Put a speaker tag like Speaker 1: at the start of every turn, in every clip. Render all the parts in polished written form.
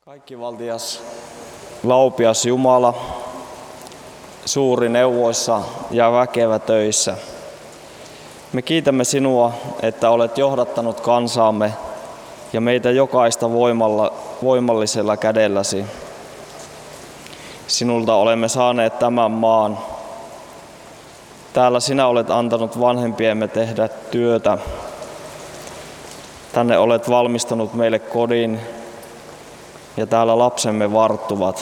Speaker 1: Kaikkivaltias, laupias Jumala, suuri neuvoissa ja väkevä töissä. Me kiitämme sinua, että olet johdattanut kansaamme ja meitä jokaista voimallisella kädelläsi. Sinulta olemme saaneet tämän maan. Täällä sinä olet antanut vanhempiemme tehdä työtä. Tänne olet valmistanut meille kodin ja täällä lapsemme varttuvat.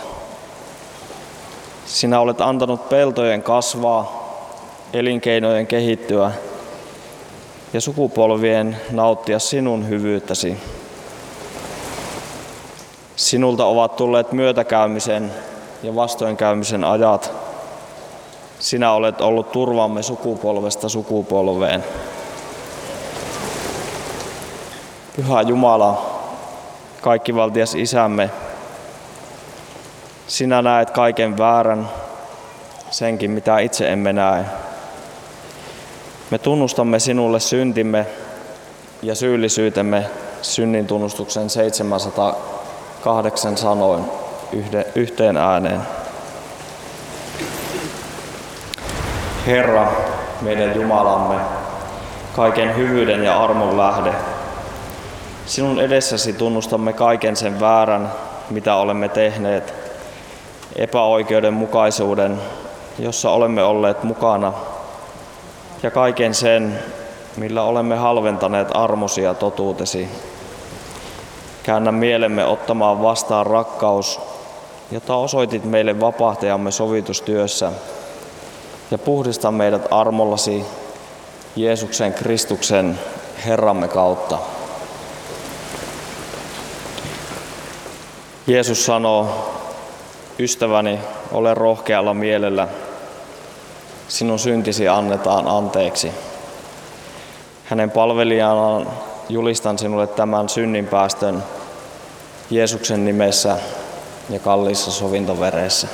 Speaker 1: Sinä olet antanut peltojen kasvaa, elinkeinojen kehittyä ja sukupolvien nauttia sinun hyvyyttäsi. Sinulta ovat tulleet myötäkäymisen ja vastoinkäymisen ajat. Sinä olet ollut turvamme sukupolvesta sukupolveen. Pyhä Jumala, kaikkivaltias Isämme, sinä näet kaiken väärän, senkin mitä itse emme näe. Me tunnustamme sinulle syntimme ja syyllisyytemme synnin tunnustuksen 708 sanoin yhteen ääneen. Herra, meidän Jumalamme, kaiken hyvyyden ja armon lähde, sinun edessäsi tunnustamme kaiken sen väärän, mitä olemme tehneet, epäoikeudenmukaisuuden, jossa olemme olleet mukana, ja kaiken sen, millä olemme halventaneet armosi ja totuutesi. Käännä mielemme ottamaan vastaan rakkaus, jota osoitit meille vapahtajamme sovitustyössä, ja puhdista meidät armollasi Jeesuksen Kristuksen Herramme kautta. Jeesus sanoo, ystäväni, ole rohkealla mielellä, sinun syntisi annetaan anteeksi. Hänen palvelijanaan julistan sinulle tämän synninpäästön Jeesuksen nimessä ja kalliissa sovintoveressä.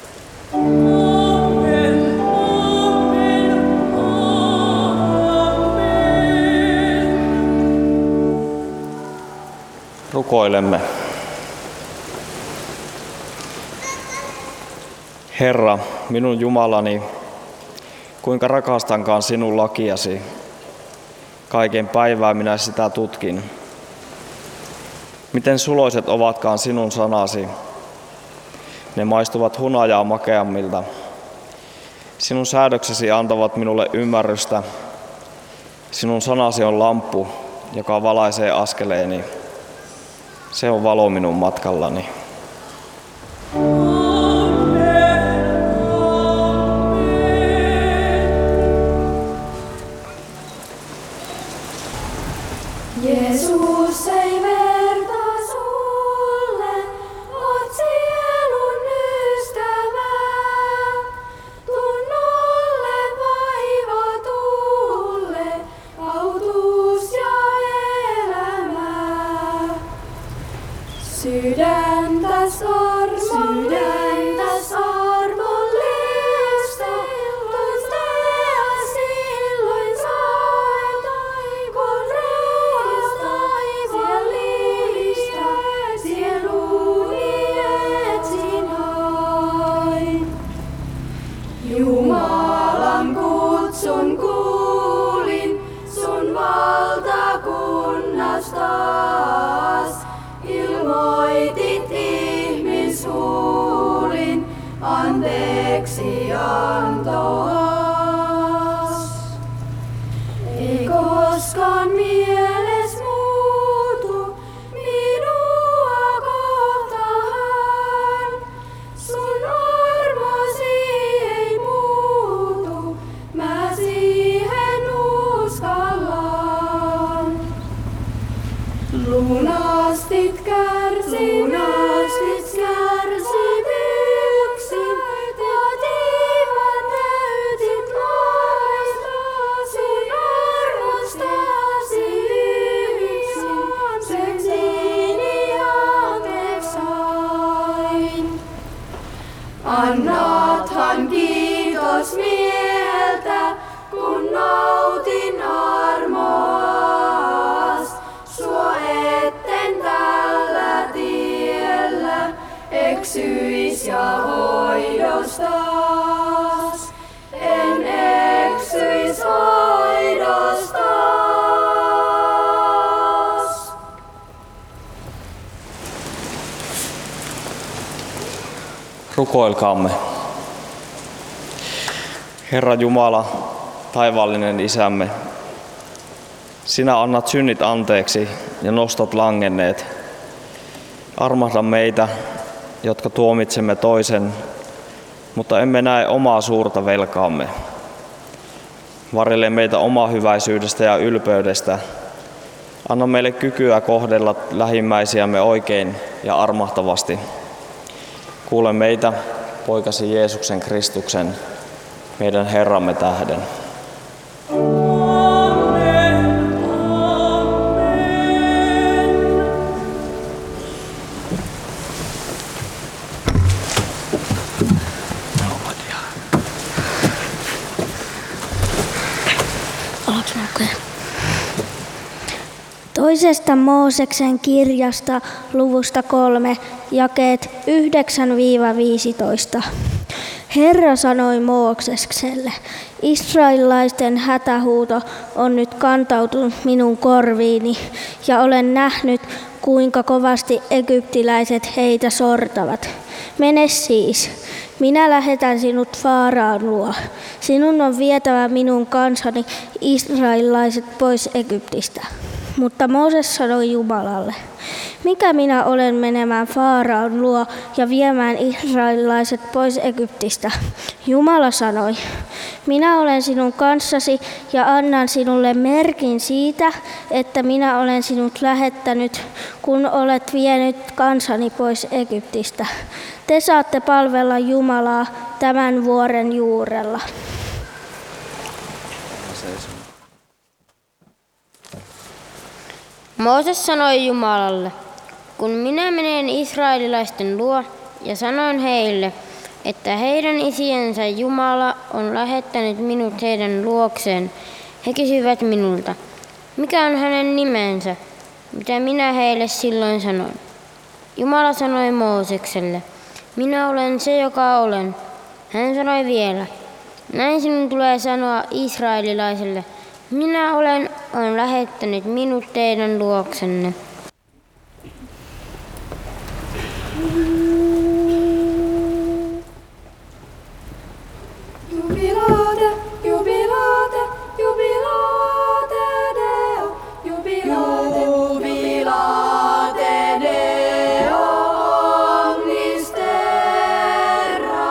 Speaker 1: Rukoilemme. Herra, minun Jumalani, kuinka rakastankaan sinun lakiasi. Kaiken päivää minä sitä tutkin. Miten suloiset ovatkaan sinun sanasi. Ne maistuvat hunajaa makeammilta. Sinun säädöksesi antavat minulle ymmärrystä. Sinun sanasi on lamppu, joka valaisee askeleeni. Se on valo minun matkallani.
Speaker 2: Jeesus ei verta sulle, oot sielun ystävä. Tunnolle vaivatulle, autuus ja elämä. Sydäntäs armollista, tuntea silloin sain, kun rauhas taivaallista sieluni etsin hain. Jumalan kutsun kuulin, sun valtakunnas taas. Ilmoitit ihmishuulin anteeksi antoas. Ei koskaan mieles muutu minua kohtaan. Sun armosi ei muutu, mä siihen uskallan. Lunastit kärsimyksin, motiivan täytit laista, sun armostasi yksin, syntini anteeksi sain. Annathan kiitos mieltä, kun nautin armoas, sua etten tällä tiellä. eksyis ja hoidostas. En eksyis hoidostas.
Speaker 1: Rukoilkaamme. Herra Jumala, taivaallinen Isämme, sinä annat synnit anteeksi ja nostat langenneet. Armahda meitä, jotka tuomitsemme toisen, mutta emme näe omaa suurta velkaamme. Varjele meitä omahyväisyydestä ja ylpeydestä. Anna meille kykyä kohdella lähimmäisiämme oikein ja armahtavasti. Kuule meitä, poikasi Jeesuksen Kristuksen, meidän Herramme tähden.
Speaker 3: Toisesta Mooseksen kirjasta luvusta 3, jakeet 9-15. Herra sanoi Moosekselle, israelilaisten hätähuuto on nyt kantautunut minun korviini, ja olen nähnyt, kuinka kovasti egyptiläiset heitä sortavat. Mene siis, minä lähetän sinut Faaraon luo. Sinun on vietävä minun kansani israelilaiset pois Egyptistä. Mutta Mooses sanoi Jumalalle, mikä minä olen menemään Faaraon luo ja viemään israelilaiset pois Egyptistä? Jumala sanoi, minä olen sinun kanssasi ja annan sinulle merkin siitä, että minä olen sinut lähettänyt, kun olet vienyt kansani pois Egyptistä. Te saatte palvella Jumalaa tämän vuoren juurella.
Speaker 4: Mooses sanoi Jumalalle, kun minä menen israelilaisten luo ja sanoin heille, että heidän isiensä Jumala on lähettänyt minut heidän luokseen, he kysyvät minulta, mikä on hänen nimensä, mitä minä heille silloin sanoin. Jumala sanoi Moosekselle, minä olen se, joka olen. Hän sanoi vielä, näin sinun tulee sanoa israelilaiselle, minä on lähettänyt minut teidän luoksenne.
Speaker 2: Jubilate, jubilate, jubilate Deo, jubilate, jubilate Deo omnis terra.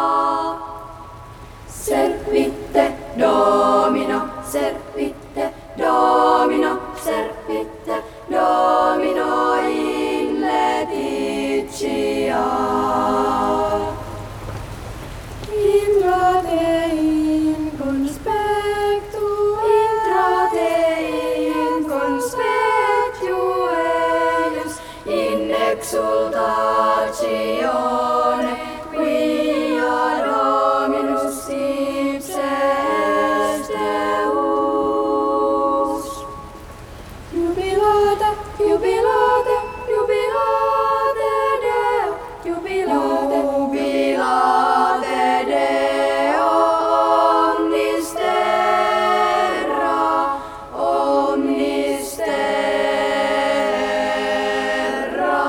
Speaker 2: Servitte Domino, servitte Domino, servitte Domino in letitia. Intrate in conspectu eius, in exultatione, quia Dominus ipse est Deus. Jubilate, jubilate, jubilate Deo, jubilate, jubilate Deo omnis terra, omnis terra.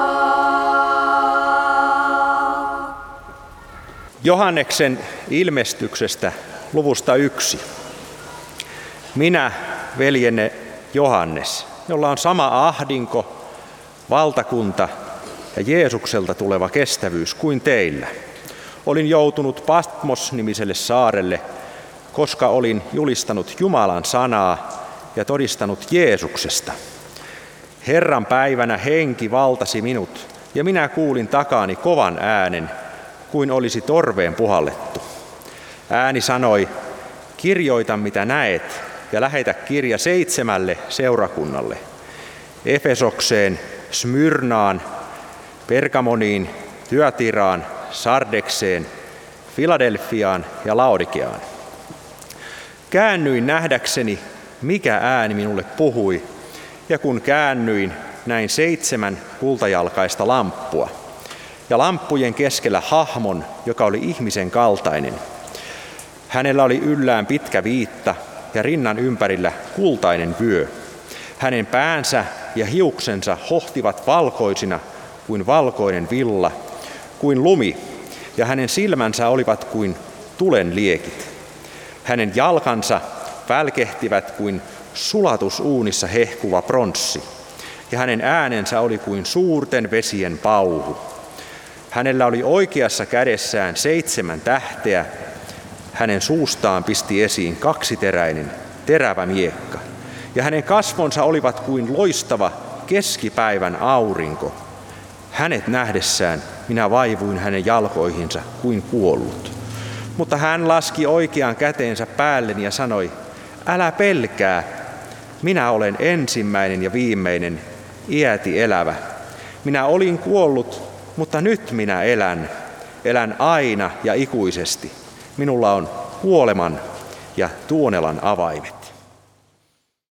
Speaker 5: Johanneksen ilmestyksestä luvusta 1. Minä, veljenne Johannes, jolla on sama ahdinko, valtakunta ja Jeesukselta tuleva kestävyys kuin teillä. Olin joutunut Patmos-nimiselle saarelle, koska olin julistanut Jumalan sanaa ja todistanut Jeesuksesta. Herran päivänä henki valtasi minut, ja minä kuulin takaani kovan äänen, kuin olisi torveen puhallettu. Ääni sanoi, kirjoita mitä näet, ja lähetä kirja 7 seurakunnalle. Efesokseen, Smyrnaan, Pergamoniin, Thyatiraan, Sardekseen, Filadelfiaan ja Laodikeaan. Käännyin nähdäkseni, mikä ääni minulle puhui, ja kun käännyin, näin 7 kultajalkaista lamppua. ja lamppujen keskellä hahmon, joka oli ihmisen kaltainen. Hänellä oli yllään pitkä viitta ja rinnan ympärillä kultainen vyö. Hänen päänsä ja hiuksensa hohtivat valkoisina kuin valkoinen villa, kuin lumi, ja hänen silmänsä olivat kuin tulen liekit. Hänen jalkansa välkehtivät kuin sulatusuunissa hehkuva pronssi, ja hänen äänensä oli kuin suurten vesien pauhu. Hänellä oli oikeassa kädessään 7 tähteä, hänen suustaan pisti esiin 2-teräinen, terävä miekka, ja hänen kasvonsa olivat kuin loistava keskipäivän aurinko. Hänet nähdessään minä vaivuin hänen jalkoihinsa kuin kuollut. Mutta hän laski oikean käteensä päälleni ja sanoi, älä pelkää, minä olen ensimmäinen ja viimeinen, iäti elävä. Minä olin kuollut, mutta nyt minä elän aina ja ikuisesti. Minulla on kuoleman ja tuonelan avaimet.